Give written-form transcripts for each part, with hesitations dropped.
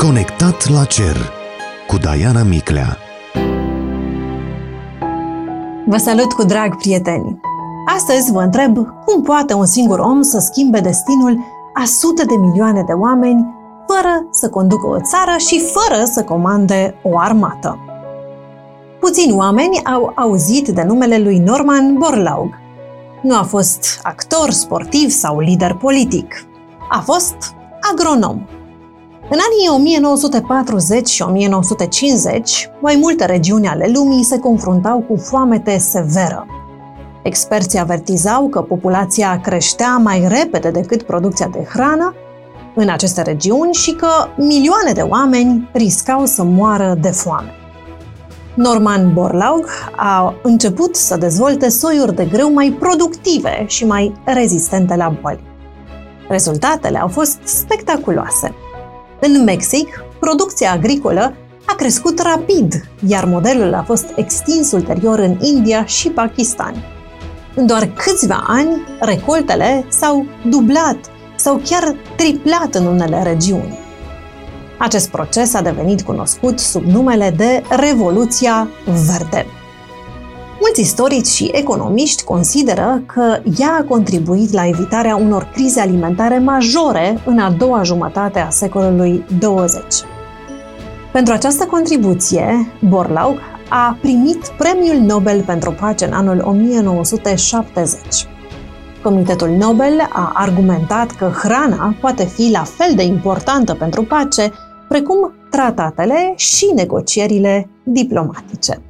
Conectat la cer cu Diana Miclea. Vă salut cu drag, prieteni! Astăzi vă întreb cum poate un singur om să schimbe destinul a sute de milioane de oameni fără să conducă o țară și fără să comande o armată. Puțini oameni au auzit de numele lui Norman Borlaug. Nu a fost actor, sportiv sau lider politic. A fost agronom. În anii 1940 și 1950, mai multe regiuni ale lumii se confruntau cu foamete severă. Experții avertizau că populația creștea mai repede decât producția de hrană în aceste regiuni și că milioane de oameni riscau să moară de foame. Norman Borlaug a început să dezvolte soiuri de grâu mai productive și mai rezistente la boli. Rezultatele au fost spectaculoase. În Mexic, producția agricolă a crescut rapid, iar modelul a fost extins ulterior în India și Pakistan. În doar câțiva ani, recoltele s-au dublat sau chiar triplat în unele regiuni. Acest proces a devenit cunoscut sub numele de Revoluția Verde. Mulți istorici și economiști consideră că ea a contribuit la evitarea unor crize alimentare majore în a doua jumătate a secolului 20. Pentru această contribuție, Borlaug a primit Premiul Nobel pentru Pace în anul 1970. Comitetul Nobel a argumentat că hrana poate fi la fel de importantă pentru pace precum tratatele și negocierile diplomatice.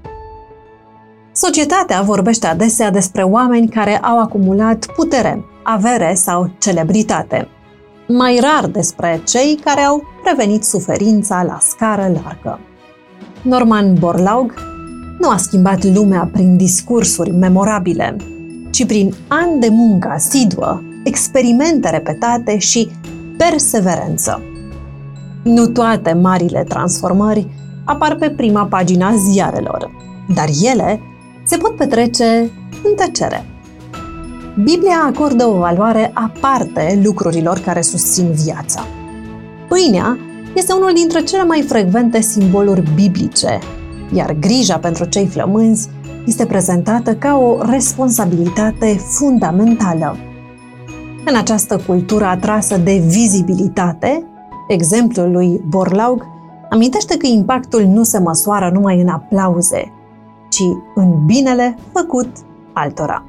Societatea vorbește adesea despre oameni care au acumulat putere, avere sau celebritate, mai rar despre cei care au prevenit suferința la scară largă. Norman Borlaug nu a schimbat lumea prin discursuri memorabile, ci prin ani de muncă asiduă, experimente repetate și perseverență. Nu toate marile transformări apar pe prima pagina a ziarelor, dar ele se pot petrece în tăcere. Biblia acordă o valoare aparte lucrurilor care susțin viața. Pâinea este unul dintre cele mai frecvente simboluri biblice, iar grija pentru cei flămânzi este prezentată ca o responsabilitate fundamentală. În această cultură atrasă de vizibilitate, exemplul lui Borlaug amintește că impactul nu se măsoară numai în aplauze, ci în binele făcut altora.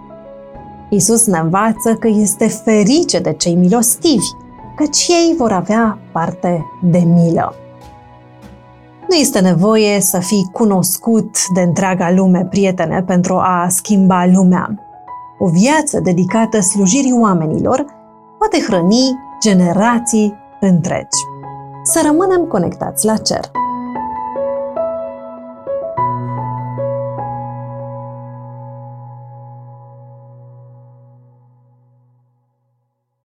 Iisus ne învață că este ferice de cei milostivi, căci ei vor avea parte de milă. Nu este nevoie să fii cunoscut de întreaga lume, prietene, pentru a schimba lumea. O viață dedicată slujirii oamenilor poate hrăni generații întregi. Să rămânem conectați la cer!